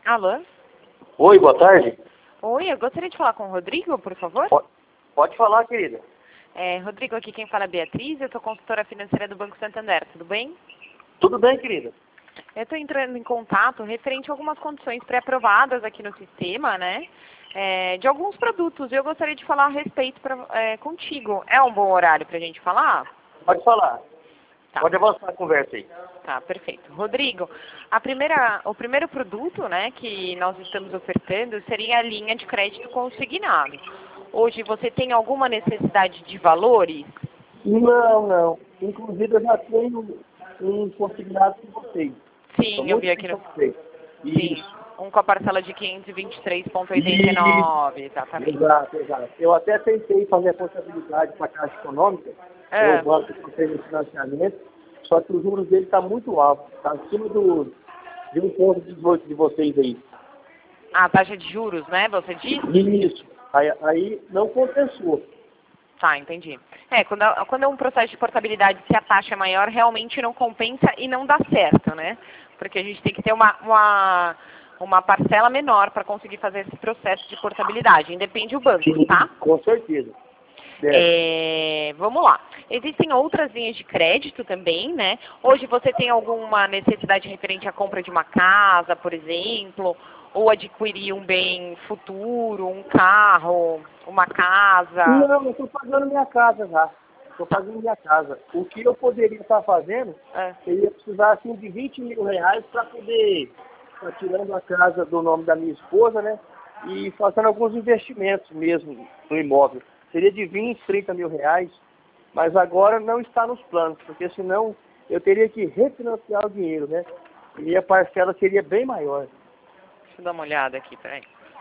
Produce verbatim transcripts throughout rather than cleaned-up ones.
Alô? Oi, boa tarde. Oi, eu gostaria de falar com o Rodrigo, por favor. Pode, pode falar, querida. É, Rodrigo, aqui quem fala é Beatriz, eu sou consultora financeira do Banco Santander, tudo bem? Tudo bem, querida? Eu estou entrando em contato referente a algumas condições pré-aprovadas aqui no sistema, né? É, de alguns produtos, e eu gostaria de falar a respeito pra, é, contigo. É um bom horário para a gente falar? Pode falar. Tá. Pode avançar a conversa aí. Tá, perfeito. Rodrigo, a primeira, o primeiro produto, né, que nós estamos ofertando seria a linha de crédito consignado. Hoje você tem alguma necessidade de valores? Não, não. Inclusive eu já tenho um consignado com vocês. Tô Sim, eu muito vi bem aqui no... com vocês. Sim, Isso. um com a parcela de quinhentos e vinte e três vírgula oitenta e nove, exatamente. Exato, exato. Eu até tentei fazer a contabilidade para a Caixa Econômica, é. É. o banco que fez o financiamento, só que os juros dele estão tá muito altos. Está acima do, de um ponto dezoito de vocês aí. A taxa de juros, né, você disse? Isso. Aí, aí não compensou. Tá, entendi. É, quando, é- quando é um processo de portabilidade, se a taxa é maior, realmente não compensa e não dá certo, né? Porque a gente tem que ter uma, uma, uma parcela menor para conseguir fazer esse processo de portabilidade. Independe do banco, Sim, tá? com certeza. É, vamos lá. Existem outras linhas de crédito também, né? Hoje você tem alguma necessidade referente à compra de uma casa, por exemplo, ou adquirir um bem futuro, um carro, uma casa? Não, eu estou pagando minha casa já. Estou pagando minha casa. O que eu poderia estar fazendo, É. seria precisar assim, de vinte mil reais para poder estar tirando a casa do nome da minha esposa, né? E fazendo alguns investimentos mesmo no imóvel. Seria de vinte, trinta mil reais, mas agora não está nos planos, porque senão eu teria que refinanciar o dinheiro, né? E a parcela seria bem maior. Deixa eu dar uma olhada aqui, peraí.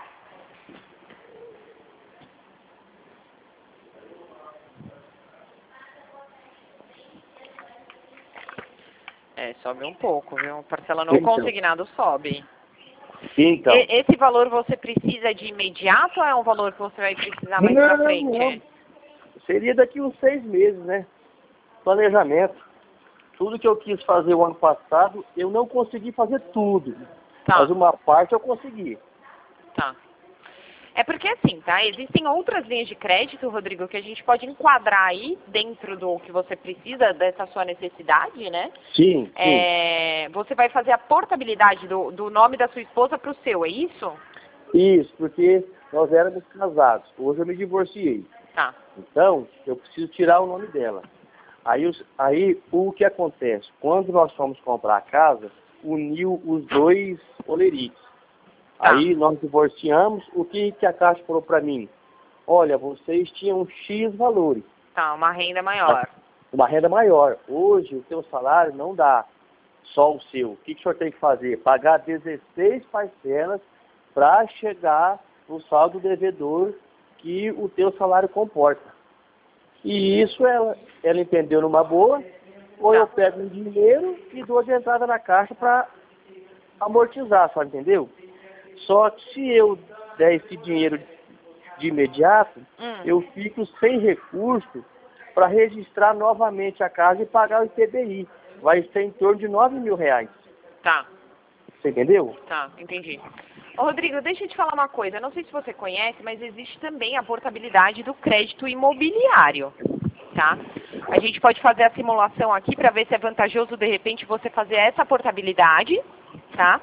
É, sobe um pouco, viu? Parcela não Então. consignado sobe. Então. E- esse valor você precisa de imediato ou é um valor que você vai precisar mais pra Não, frente? não. Seria daqui uns seis meses, né? Planejamento. Tudo que eu quis fazer o ano passado, eu não consegui fazer tudo. Tá. Mas uma parte eu consegui. Tá. É porque assim, tá? Existem outras linhas de crédito, Rodrigo, que a gente pode enquadrar aí dentro do que você precisa, dessa sua necessidade, né? Sim, sim. É, você vai fazer a portabilidade do, do nome da sua esposa para o seu, é isso? Isso, porque nós éramos casados. Hoje eu me divorciei. Tá. Então, eu preciso tirar o nome dela. Aí, os, aí o que acontece? Quando nós fomos comprar a casa, uniu os dois olerites. Tá. Aí nós divorciamos, o que, que a Caixa falou para mim? Olha, vocês tinham X valores. Tá, uma renda maior. Uma renda maior. Hoje o seu salário não dá só o seu. O que, que o senhor tem que fazer? Pagar dezesseis parcelas para chegar no saldo devedor que o teu salário comporta. E isso ela, ela entendeu numa boa, ou Tá. eu pego um dinheiro e dou de entrada na caixa para amortizar, só entendeu? Só que se eu der esse dinheiro de imediato, Hum. eu fico sem recurso para registrar novamente a casa e pagar o I P B I. Vai ser em torno de nove mil reais. Tá. Você entendeu? Tá, entendi. Ô, Rodrigo, deixa eu te falar uma coisa. Eu não sei se você conhece, mas existe também a portabilidade do crédito imobiliário, tá? A gente pode fazer a simulação aqui para ver se é vantajoso, de repente, você fazer essa portabilidade, tá?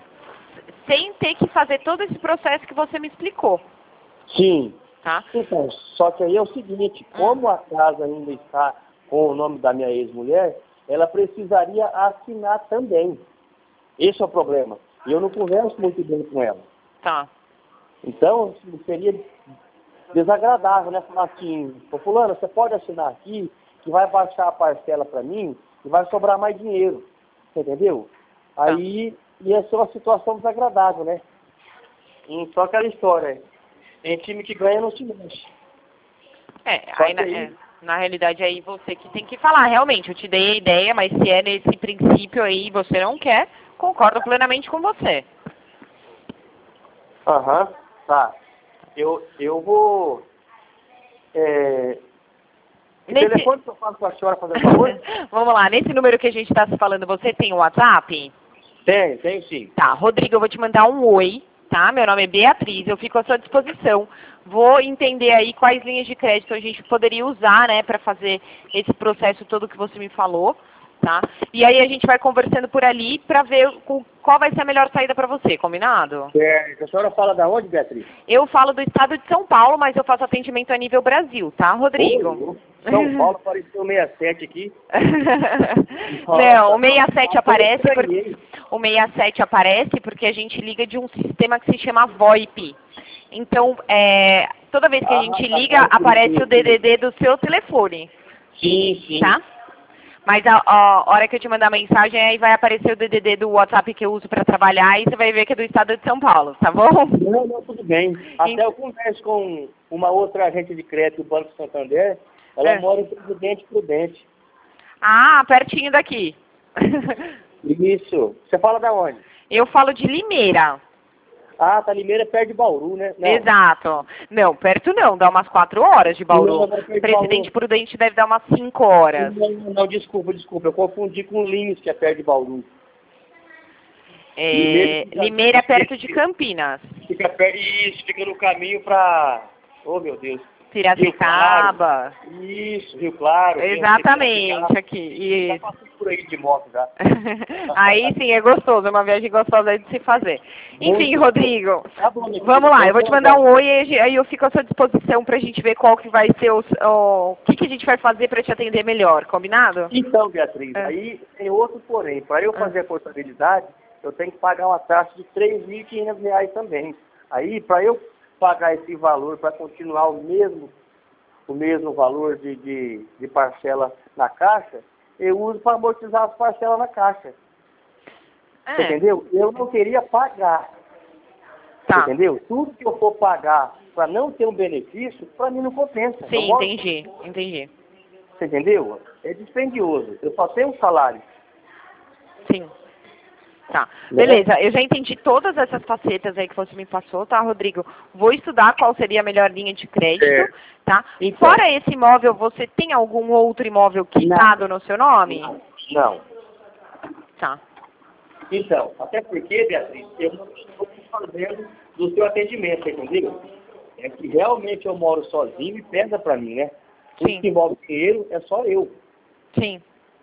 Sem ter que fazer todo esse processo que você me explicou, Sim. tá? Então, só que aí é o seguinte, como a casa ainda está com o nome da minha ex-mulher, ela precisaria assinar também. Esse é o problema. E eu não converso muito bem com ela. Tá. Então, seria desagradável, né? Falar assim, ô fulano, você pode assinar aqui, que vai baixar a parcela para mim e vai sobrar mais dinheiro. Você entendeu? Tá. Aí ia ser uma situação desagradável, né? Então aquela história, tem time que ganha, não se mexe. É, Só aí, que na, aí- é, na realidade aí você que tem que falar, realmente, eu te dei a ideia, mas se é nesse princípio aí e você não quer, concordo plenamente com você. Aham, tá. Eu, eu vou... É... Que Nesse- telefone que eu falo com a senhora, fazer favor? Vamos lá, nesse número que a gente está se falando, você tem o WhatsApp? Tenho, tenho sim. Tá, Rodrigo, eu vou te mandar um oi, tá? Meu nome é Beatriz, eu fico à sua disposição. Vou entender aí quais linhas de crédito a gente poderia usar, né, para fazer esse processo todo que você me falou, tá? E aí a gente vai conversando por ali para ver com- qual vai ser a melhor saída para você, combinado? Certo. A senhora fala da onde, Beatriz? Eu falo do estado de São Paulo, mas eu faço atendimento a nível Brasil, tá, Rodrigo? Ô, São Paulo apareceu o sessenta e sete aqui. Não, o sessenta e sete Nossa, aparece eu porque estranhei. o sessenta e sete aparece porque a gente liga de um sistema que se chama VoIP. Então, é, toda vez que a Ah, gente tá liga, bom, sim, aparece sim, o D D D do seu telefone, sim, sim. tá? Mas a, a hora que eu te mandar a mensagem, aí vai aparecer o D D D do WhatsApp que eu uso para trabalhar e você vai ver que é do estado de São Paulo, tá bom? Não, não, tudo bem. Até Ent- eu converso com uma outra agente de crédito do Banco Santander. Ela É. mora em Presidente Prudente. Ah, pertinho daqui. Isso. Você fala da onde? Eu falo de Limeira. Ah, tá Limeira perto de Bauru, né? Não. Exato. Não, perto não, dá umas quatro horas de Bauru. Não, não, perto de Presidente Bauru. Prudente deve dar umas cinco horas. Não, não, não, desculpa, desculpa. Eu confundi com Lins, que é perto de Bauru. É, fica- Limeira é perto de Campinas. Fica perto, isso, fica no caminho pra... Oh, meu Deus. Piracicaba. Isso, Rio Claro. Exatamente, aqui. Já Isso. passei por aí de moto já. Aí sim, é gostoso, é uma viagem gostosa de se fazer. Enfim, Muito Rodrigo, Tá bom, minha vamos querida, lá, eu vou te então, mandar um oi e aí eu fico à sua disposição pra gente ver qual que vai ser o, o, o que, que a gente vai fazer pra te atender melhor, combinado? Então, Beatriz, É. aí tem outro porém. Para eu Ah. fazer a portabilidade, eu tenho que pagar uma taxa de três mil e quinhentos reais também. Aí, para eu pagar esse valor, para continuar o mesmo, o mesmo valor de, de, de parcela na caixa, eu uso para amortizar as parcelas na caixa. Você É, entendeu? Eu não queria pagar. tá. Entendeu? Tudo que eu for pagar para não ter um benefício, para mim não compensa. Eu Sim, moro- entendi, entendi. Você entendeu? É dispendioso. Eu só tenho um salário. Sim. Tá. Né? Beleza, eu já entendi todas essas facetas aí que você me passou, tá, Rodrigo? Vou estudar qual seria a melhor linha de crédito, Certo. tá? Então. Fora esse imóvel, você tem algum outro imóvel quitado no seu nome? Não. Não. Tá. Então, até porque, Beatriz, eu não estou fazendo do seu atendimento, entendeu? É que realmente eu moro sozinho e pesa para mim, né? Tudo Sim. que envolve dinheiro é só eu. Sim.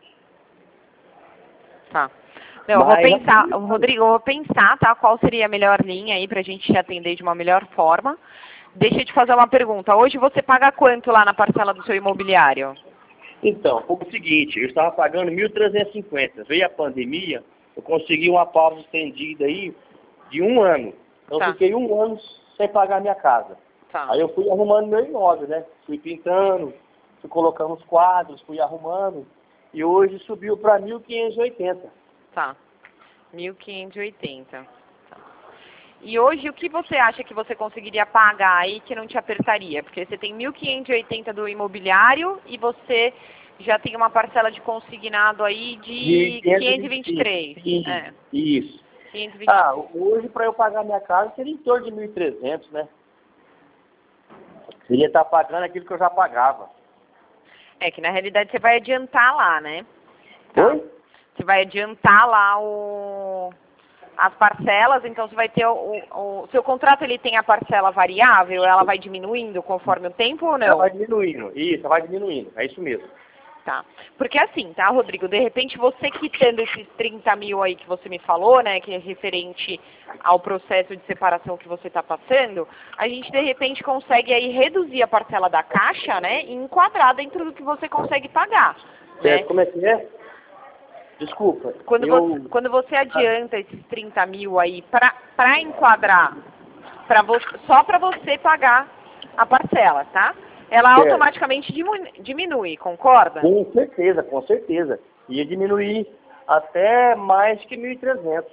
Tá. Não, eu vou Mas- pensar, Rodrigo, eu vou pensar, tá, qual seria a melhor linha aí pra gente te atender de uma melhor forma. Deixa eu te fazer uma pergunta. Hoje você paga quanto lá na parcela do seu imobiliário? Então, foi o seguinte, eu estava pagando mil trezentos e cinquenta. Veio a pandemia, eu consegui uma pausa estendida aí de um ano. Então, Tá. eu fiquei um ano sem pagar minha casa. Tá. Aí eu fui arrumando meu imóvel, né? Fui pintando, fui colocando os quadros, fui arrumando. E hoje subiu para mil quinhentos e oitenta. Tá. mil quinhentos e oitenta. Tá. E hoje o que você acha que você conseguiria pagar aí que não te apertaria? Porque você tem mil quinhentos e oitenta do imobiliário e você já tem uma parcela de consignado aí de quinhentos e vinte e três. Sim, É. isso. quinhentos e vinte. Ah, hoje para eu pagar minha casa seria em torno de mil e trezentos, né? Seria estar pagando aquilo que eu já pagava. É que na realidade você vai adiantar lá, né? Tá. Oi? Você vai adiantar lá o as parcelas, então você vai ter o, o, o seu contrato, ele tem a parcela variável, ela vai diminuindo conforme o tempo ou Ela não? vai diminuindo. Isso, vai diminuindo. É isso mesmo. Tá. Porque assim, tá, Rodrigo? De repente você quitando esses trinta mil aí que você me falou, né, que é referente ao processo de separação que você está passando, a gente de repente consegue aí reduzir a parcela da caixa, né, e enquadrar dentro do que você consegue pagar, né? Certo, como é que é? Desculpa. Quando, eu... você, quando você adianta esses trinta mil aí para enquadrar, pra vo, só para você pagar a parcela, tá? Ela Certo. automaticamente diminui, diminui, concorda? Com certeza, com certeza. Ia diminuir até mais que mil e trezentos.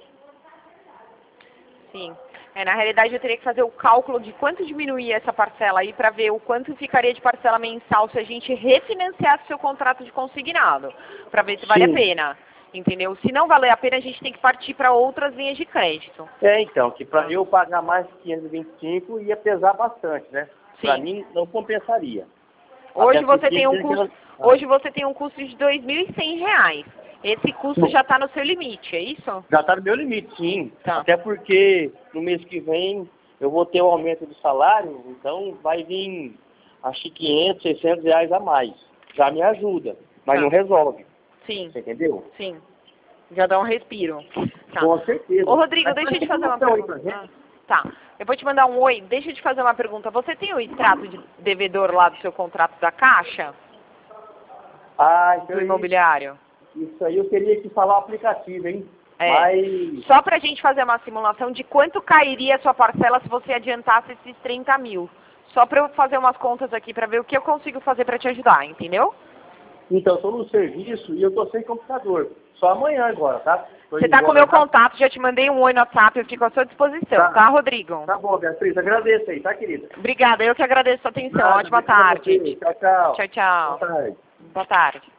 Sim. É, na realidade, eu teria que fazer o cálculo de quanto diminuía essa parcela aí para ver o quanto ficaria de parcela mensal se a gente refinanciasse seu contrato de consignado, para ver se vale Sim. a pena, entendeu? Se não valer a pena, a gente tem que partir para outras linhas de crédito. É, então, que para eu pagar mais que quinhentos e vinte e cinco ia pesar bastante, né? Para Sim. mim não compensaria. Hoje Até você porque tem um tem custo, aquela- hoje você tem um custo de dois mil e cem reais. Esse custo já está no seu limite, é isso? Já está no meu limite, sim. Tá. Até porque no mês que vem eu vou ter um aumento do salário, então vai vir, acho que quinhentos, seiscentos reais a mais. Já me ajuda, mas Tá. não resolve. Sim, Você entendeu? sim. Já dá um respiro. Tá. Com certeza. Ô, Rodrigo, Mas deixa eu te faz fazer uma promoção aí pra pergunta. gente. Ah, tá. Eu vou te mandar um oi. Deixa eu te fazer uma pergunta. Você tem o extrato de devedor lá do seu contrato da Caixa? Ah, então Do aí- imobiliário? isso aí eu teria que falar o aplicativo, hein? É. Mas... Só pra gente fazer uma simulação de quanto cairia a sua parcela se você adiantasse esses trinta mil. Só pra eu fazer umas contas aqui pra ver o que eu consigo fazer pra te ajudar, entendeu? Então, estou no serviço e eu estou sem computador. Só amanhã agora, tá? Tô Você indo tá com o embora meu já. contato, já te mandei um oi no WhatsApp, eu fico à sua disposição, Tá. tá, Rodrigo? Tá bom, Beatriz. Agradeço aí, tá, querida? Obrigada, eu que agradeço a sua atenção. Nada, Ótima obrigado a tarde. você. Tchau, tchau. Tchau, tchau. Boa tarde. Boa tarde.